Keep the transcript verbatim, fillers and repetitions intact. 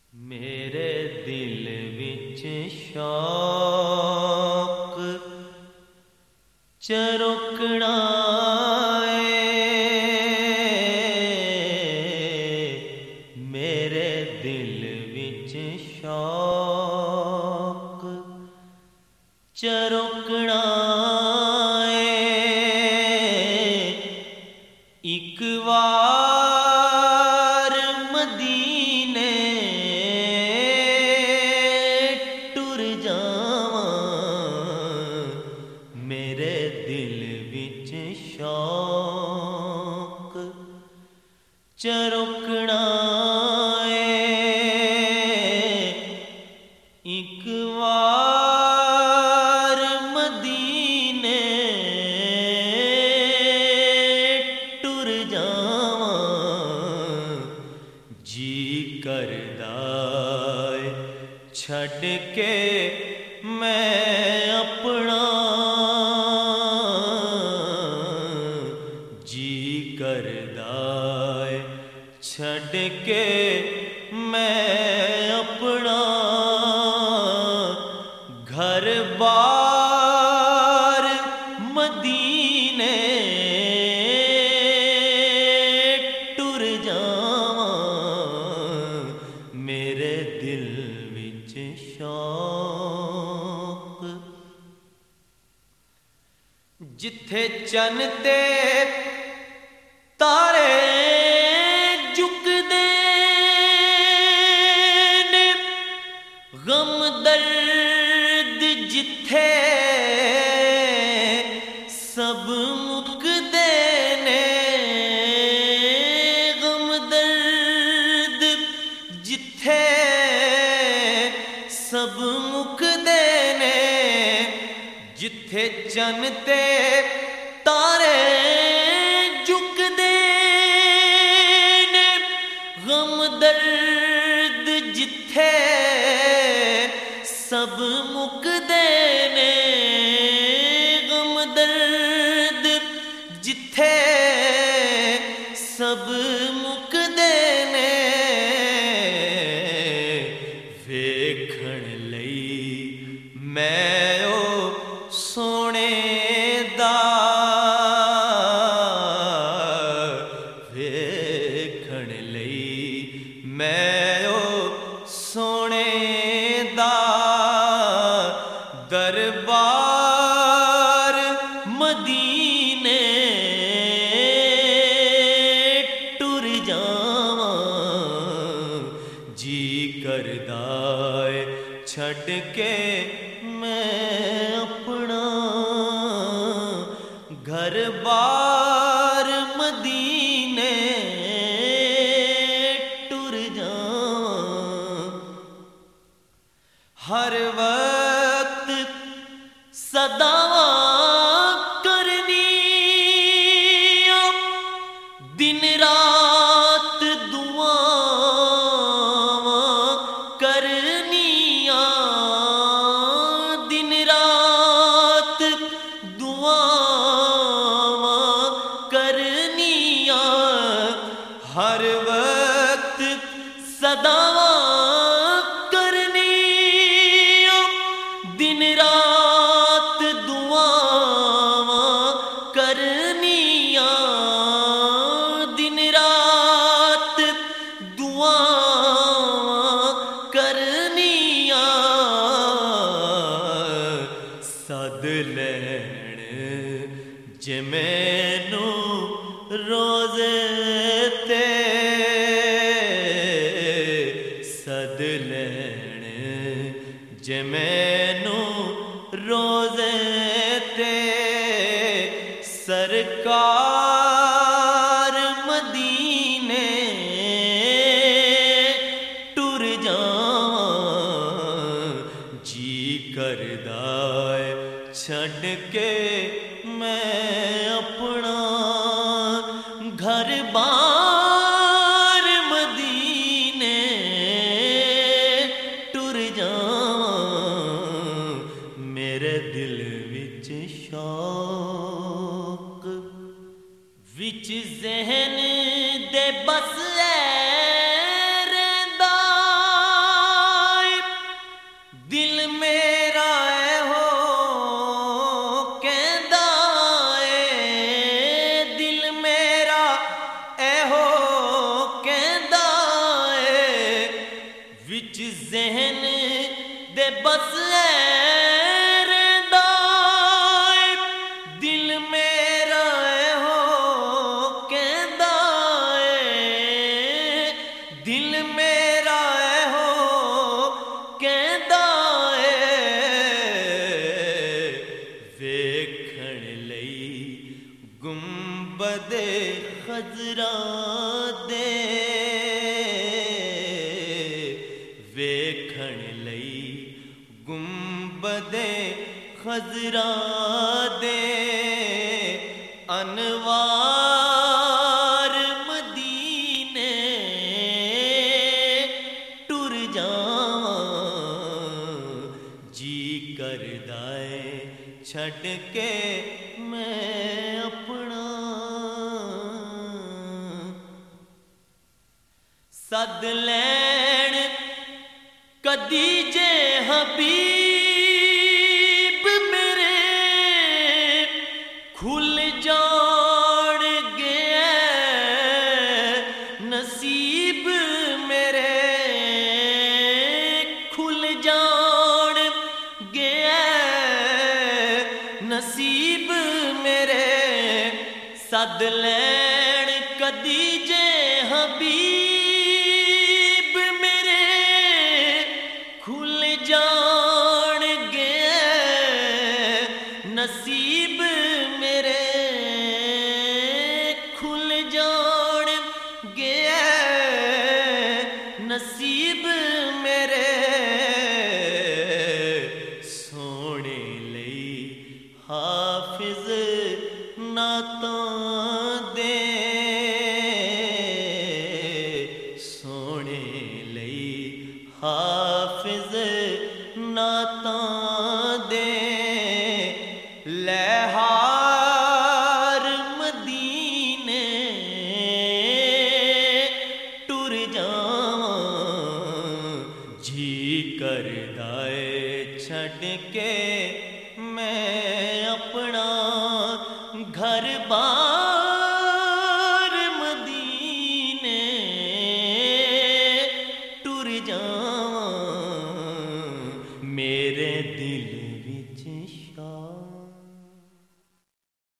میرے دل وچ شوق چرکنا میرے دل وچ شوق چرکنا ایک وار مدینے ٹر جاواں میرے دل وچ شوق چرکنا ایک وار مدینے ٹر جاواں جی کردا اے چھڈ کے میں اپنا جی کردا اے چھڈ کے میں اپنا گھر بار مدینے ٹر جاواں میرے دل وچ شوق جتھے چن تے تارے جھکدے نے غم درد جتھے سب مکدے نے غم درد جتھے سب مکدے نے جتھے چن تے تارے جھکدے نے غم درد جتھے سب مکدے نے غم درد جتھے سب مکدے نے ویکھن لئی میں او سونے دا ویکھن لئی میں او سونے دا دربار مدینے ٹر جاواں جی کردا اے چھڈ کے میں اپنا گھر بار مدینے ٹر جاواں ہر وقت صداواں کرنیاں دن رات دعاواں کرنیاں دن رات دعاواں کرنیاں ہر وقت صداواں دن رات دعاواں کرنیاں دن رات دعاواں کرنیاں سد لین جے مینوں روزے تے سد لین جے مینوں روزے تے سرکار مدینے ٹر جاواں جی کردا اے چھڈ کے میں اپنا گھر بار مدینے ٹر جاواں میرے دل وچ شوق ذہن دے بس رہندا اے دل میرا ہو کہندا اے دل میرا ہو کہندا اے ویکھن لئی گنبد خضرا دے ویکھن لئی گنبد خضرا دے انوار مدینے ٹر جاواں جی کردا اے چھڈ کے میں اپنا سد لین کدی جے حبیب میرے کھل جان گے نصیب میرے کھل جان گے نصیب میرے سد لین کدی جے حبیب میرے کھل جان گے نصیب میرے کھل جان گے نصیب میرے سونے لئی حافظ نعتاں دے سونے لئی حافظ نعتاں دے لہار مدینے ٹر جاواں جی کردا اے چھڈ کے